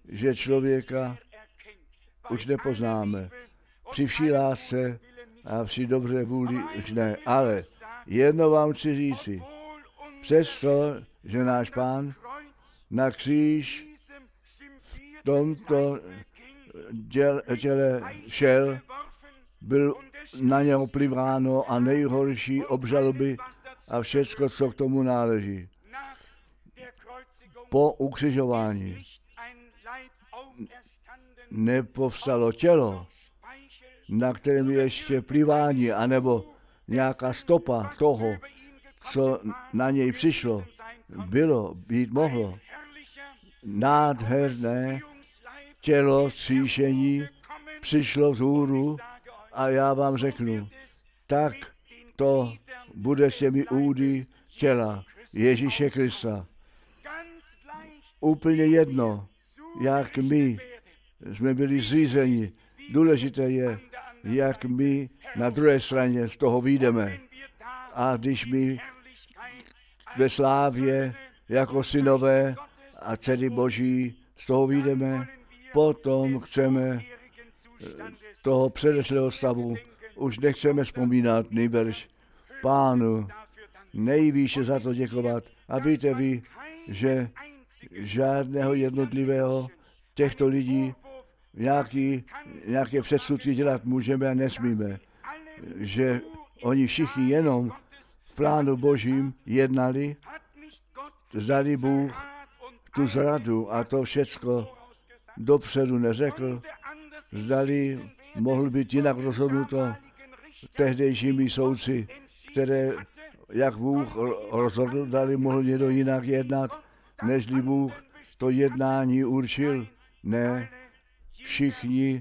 že člověka už nepoznáme. Při vší lásce a při dobře vůli už ne. Ale jedno vám chci říci, přesto, že náš Pán na kříž v tomto těle šel, byl na něho pliváno a nejhorší obžaloby a všecko, co k tomu náleží. Po ukřižování nepovstalo tělo, na kterém je ještě plivání, anebo nějaká stopa toho, co na něj přišlo, bylo, být mohlo. Nádherné tělo vzkříšení přišlo vzhůru a já vám řeknu, tak to bude s těmi údy těla Ježíše Krista. Úplně jedno, jak my jsme byli zřízeni. Důležité je, jak my na druhé straně z toho vyjdeme. A když my ve slávě jako synové a dcery Boží z toho vyjdeme, potom chceme toho předešlého stavu, už nechceme vzpomínat, nejbrž Pánu nejvýše za to děkovat. A víte vy, že žádného jednotlivého těchto lidí nějaký, nějaké předsudky dělat můžeme a nesmíme. Že oni všichni jenom v plánu Božím jednali, zdali Bůh tu zradu a to všecko dopředu neřekl, zdali mohl být jinak rozhodnuto tehdejšími soudci, které, jak Bůh rozhodl, dali mohl někdo jinak jednat, nežli Bůh to jednání určil. Ne, všichni,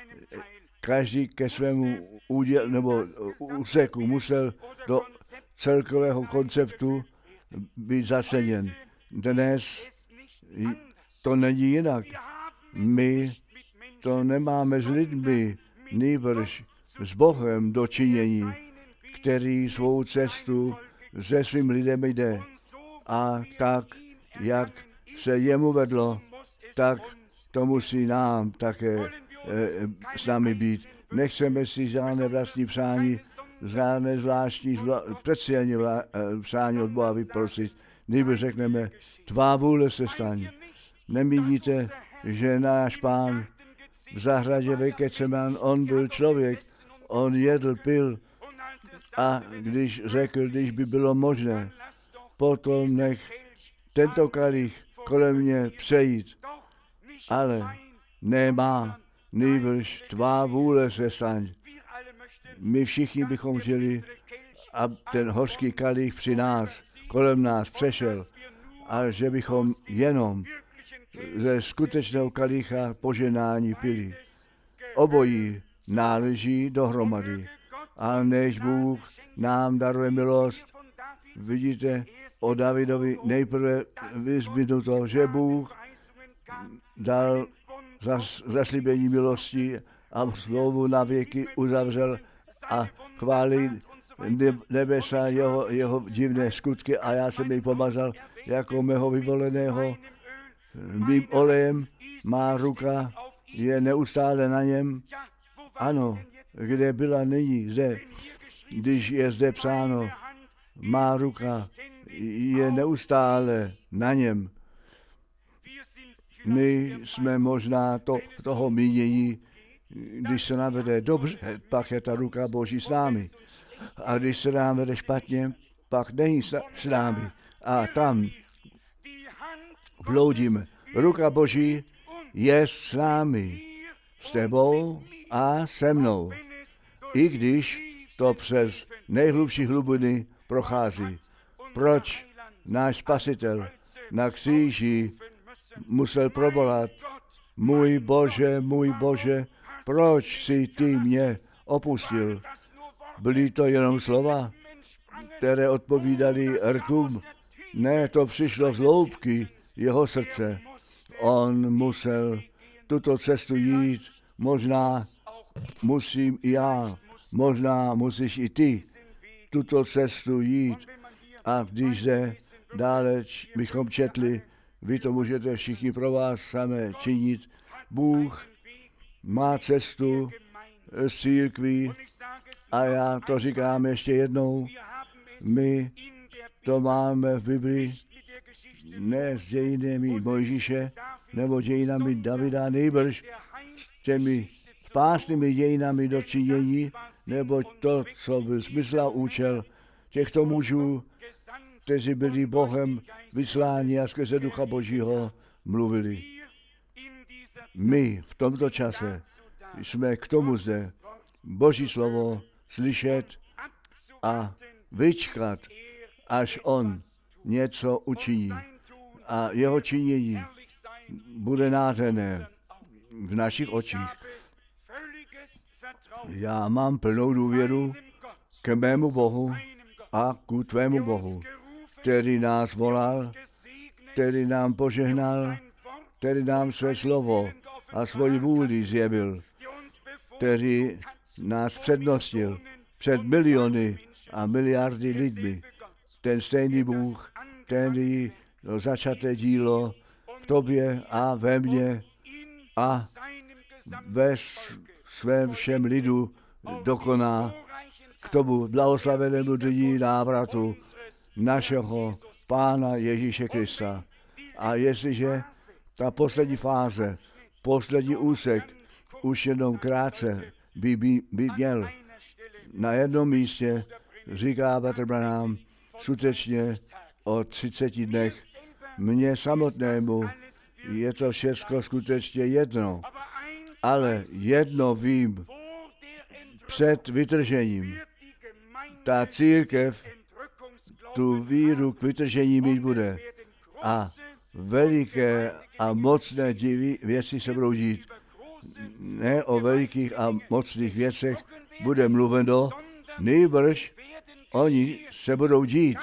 každý ke svému úděl, nebo úseku musel do celkového konceptu být zaceněn. Dnes to není jinak. My to nemáme s lidmi, nýbrž s Bohem do činění, který svou cestu se svým lidem jde. A tak, jak se jemu vedlo, tak to musí nám také e, s námi být. Nechceme si žádné vlastní přání, žádné zvláštní, zvla, speciální vla, e, přání od Boha vyprosit. Nýbrž řekneme, tvá vůle se staň. Nemíníte, že náš Pán v zahradě ve Getseman, on byl člověk, on jedl, pil a když řekl, když by bylo možné, potom nech tento kalich kolem mě přejít, ale nemá, nýbrž tvá vůle se staň. My všichni bychom chtěli, a ten hořký kalich při nás, kolem nás přešel a že bychom jenom ze skutečného kalicha poženání pili. Obojí náleží dohromady. A než Bůh nám daruje milost, vidíte, o Davidovi nejprve vyzbynuto, že Bůh dal zas, zaslíbení milosti a slovu na věky uzavřel a chválí nebesa jeho, jeho divné skutky a já jsem jej pomazal jako mého vyvoleného. Mým olejem má ruka je neustále na něm. Ano, kde byla nyní, zde, když je zde psáno, má ruka je neustále na něm. My jsme možná to, toho mínění, když se nám vede dobře, pak je ta ruka Boží s námi. A když se nám vede špatně, pak není s námi. A tam bloudíme. Ruka Boží je s námi, s tebou a se mnou. I když to přes nejhlubší hlubiny prochází. Proč náš Spasitel na kříži musel provolat: můj Bože, můj Bože, proč jsi ty mě opustil? Byly to jenom slova, které odpovídaly rtům. Ne, to přišlo z hloubky jeho srdce. On musel tuto cestu jít, možná musím i já, možná musíš i ty tuto cestu jít. A když se dále bychom četli, Vy to můžete všichni pro vás samé činit. Bůh má cestu z církví a já to říkám ještě jednou. My to máme v Biblii, ne s dějinami Mojžíše nebo dějinami Davida, nejbrž s těmi spásnými dějinami do činění, nebo to, co byl smysl a účel těchto mužů, kteří byli Bohem vysláni a skrze Ducha Božího mluvili. My v tomto čase jsme k tomu zde Boží slovo slyšet a vyčkat, až on něco učiní. A jeho činění bude nádherné v našich očích. Já mám plnou důvěru k mému Bohu a ku tvému Bohu, který nás volal, který nám požehnal, který nám své slovo a svoji vůli zjevil, který nás přednostil před miliony a miliardy lidmi. Ten stejný Bůh, který začaté dílo v tobě a ve mně a ve svém všem lidu dokoná k tomu blahoslavenému dní návratu našeho Pána Ježíše Krista. A jestliže ta poslední fáze, poslední úsek už jenom krátce by, by, by měl na jednom místě, říká bratr Branham, skutečně o třiceti dnech mně samotnému je to všechno skutečně jedno, ale jedno vím, před vytržením ta církev tu víru k vytržení mít bude a veliké a mocné divy věci se budou dít. Ne o velikých a mocných věcech bude mluveno, nejbrž oni se budou dít.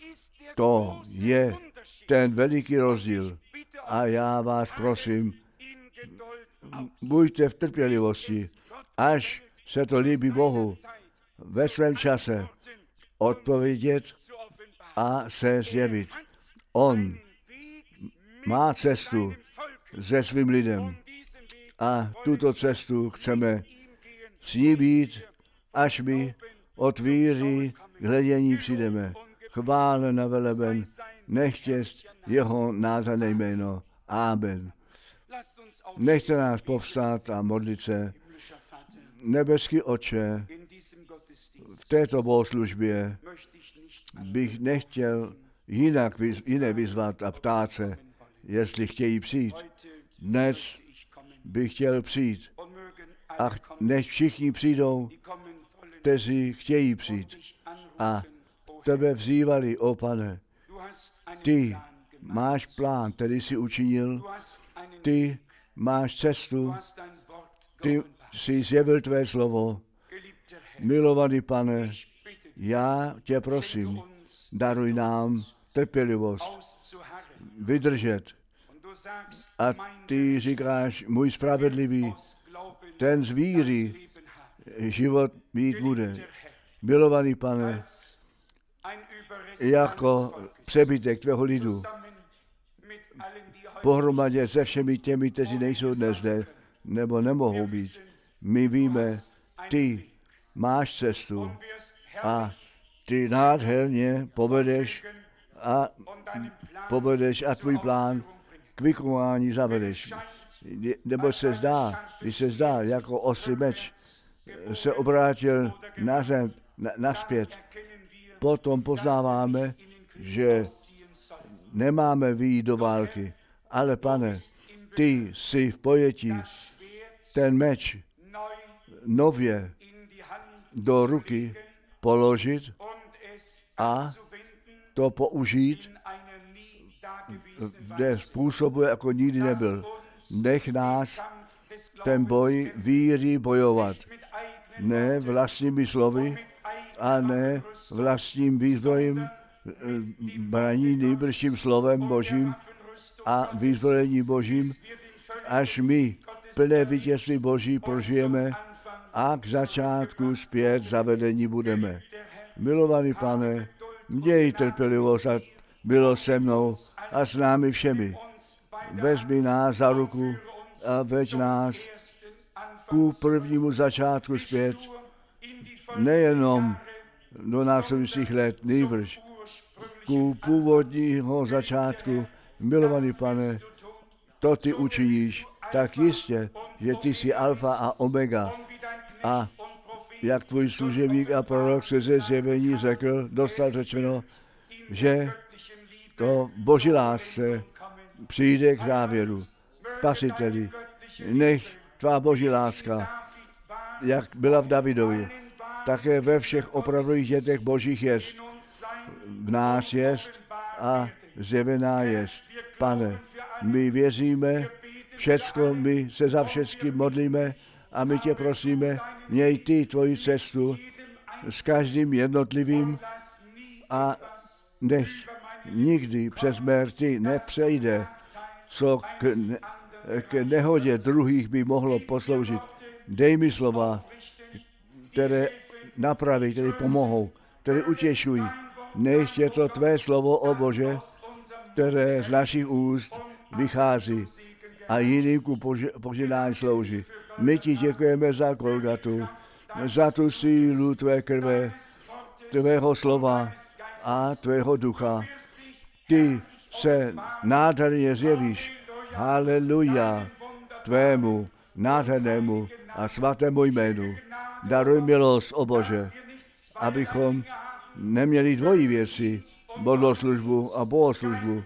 To je ten veliký rozdíl. A já vás prosím, buďte v trpělivosti, až se to líbí Bohu ve svém čase odpovědět a se zjevit. On má cestu se svým lidem a tuto cestu chceme s ní být, až my od víry k hledění přijdeme. Chválen a veleben, nechtěst jeho nádherné jméno. Amen. Nechte nás povstát a modlit se. Nebeský Otče, v této bohoslužbě bych nechtěl jinak, jiné vyzvat a ptát se, jestli chtějí přijít. Dnes bych chtěl přijít a nech všichni přijdou, kteří chtějí přijít a tebe vzývali, o Pane. Ty máš plán, který jsi učinil, ty máš cestu, ty jsi zjevil tvé slovo. Milovaný Pane, já tě prosím, daruj nám trpělivost, vydržet. A ty říkáš, můj spravedlivý, ten z víry život mít bude. Milovaný Pane, jako přebytek tvého lidu, pohromadě se všemi těmi, kteří nejsou dnes zde, nebo nemohou být. My víme, ty máš cestu a ty nádherně povedeš a povedeš a tvůj plán k vykonání zavedeš. Nebo se zdá, když se zdá, jako ostrý meč se obrátil na zem, na, naspět. Potom poznáváme, že nemáme vyjít do války, ale Pane, ty jsi v pojetí ten meč nově do ruky položit a to použít v způsobu, jako nikdy nebyl. Nech nás ten boj víry bojovat. Ne vlastními slovy a ne vlastním výzbrojem braní, nejbrž tím slovem Božím a výzbrojení Božím, až my plné vítězství Boží prožijeme a k začátku zpět zavedení budeme. Milovaný Pane, měj trpělivost a bylo se mnou a s námi všemi, vezmi nás za ruku a veď nás ku prvnímu začátku zpět, nejenom do následujících let, nejbrž ku původního začátku. Milovaný Pane, to ty učiníš, tak jistě, že ty jsi alfa a omega. A jak tvůj služebník a prorok se ze zjevení řekl, dostal řečeno, že to boží lásce přijde k závěru. Spasiteli, nech tvá boží láska, jak byla v Davidovi, také ve všech opravdových dětech božích jest. V nás jest a zjevená jest. Pane, my věříme, všecko, my se za všecky modlíme a my tě prosíme, měj ty tvoji cestu s každým jednotlivým a nech nikdy přes mrtví nepřejde, co k, ne, k nehodě druhých by mohlo posloužit. Dej mi slova, které napraví, které pomohou, které utěšují. Nech je to tvé slovo, o Bože, které z našich úst vychází a jiným ku požehnání slouží. My ti děkujeme za Golgatu, za tu sílu tvé krve, tvého slova a tvého ducha. Ty se nádherně zjevíš. Haleluja tvému nádhernému a svatému jménu. Daruj milost, o Bože, abychom neměli dvojí věci, modloslužbu a bohoslužbu,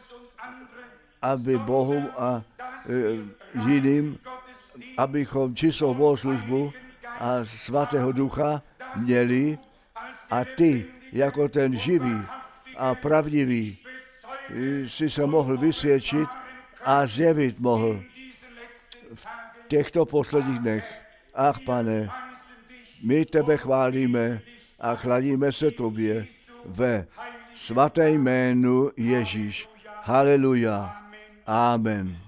aby Bohu a e, jiným, abychom čistou bohoslužbu a svatého ducha měli a ty, jako ten živý a pravdivý, si se mohl vysvědčit a zjevit mohl v těchto posledních dnech. Ach, Pane, my tebe chválíme a chladíme se tobě ve svaté jménu Ježíš. Haleluja. Amen.